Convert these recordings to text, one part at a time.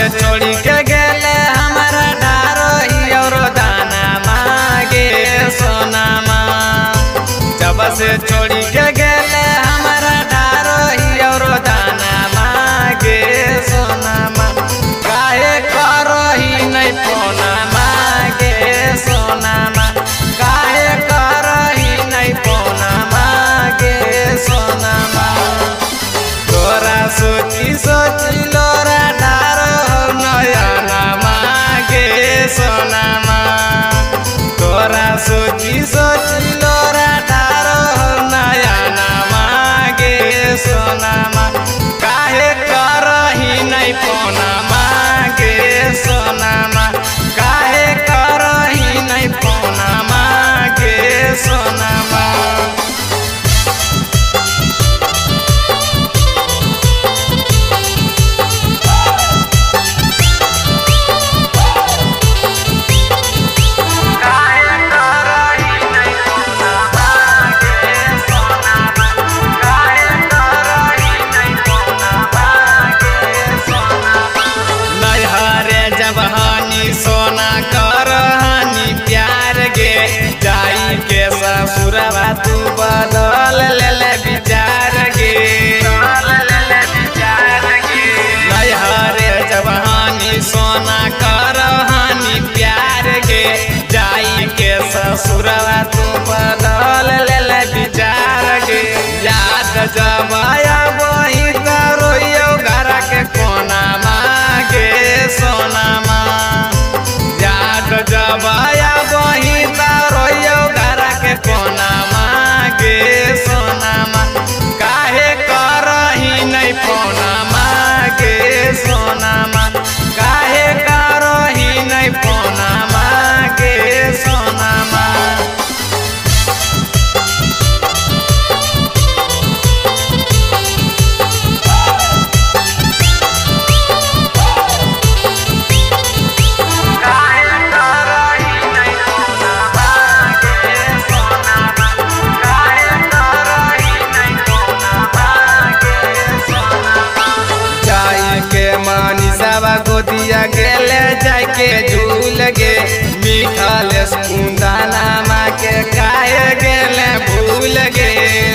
छोड़ी के गेले हमारा डारो और दाना मांगे सोनामा। जब से छोड़ी के गेले हमारा डारो और दाना मांगे सोनामा। काहे करही नहीं फोना मांगे सोनामा। काहे करही नहीं फोना मांगे सोनामा। तोरा सोची सोची लोरा डारो नयना मांगे सोनामा। तोरा सोची सोची लोरा डारो नयना मांगे सोनामा। काहे करही नहीं फोना मांगे सोनामा। काहे करही नहीं फोना मांगे सोनामा। सोना करहानी प्यार गे जाई के ससुरवा तू बदल ले विचार गे। नैहरे जवानी सोना करहानी प्यार गे जाई के ससुरवा तू बदल ले विचार गे। याद जब आया वही रोइयो घर के कोना मांगे सोनामा। जब आया वही रोइयो घर के कोना मांगे सोनामा। काहे करही नहीं फोना मांगे सोनामा। काहे करही नहीं फोना मांगे सोनामा। मनीषावा गोदिया गेले जाके झूल गे। मिठाल कुंदना माँ के काहे गेले भूल गे।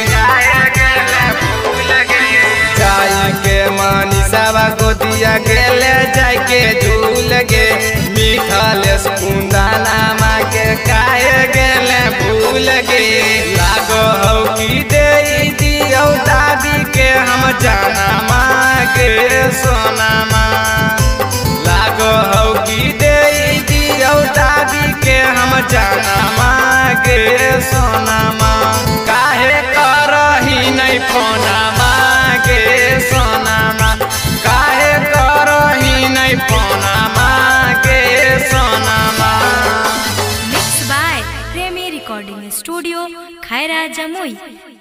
जाई के मनीषावा गोदिया गेले जाके झूल गे। मिठाल कुंदना माँ के काहे गेले भूल गे। लागो हो कि दे दियो दादी के हम जाना मांगे सोनामा। लागो हो कि दे दियो दादी के हम जाना मांगे सोनामा। काहे करही नहीं फोना मांगे सोनामा। काहे करही नहीं फोना मांगे सोनामा। Mix by Premi recording studio Khaira Jamui.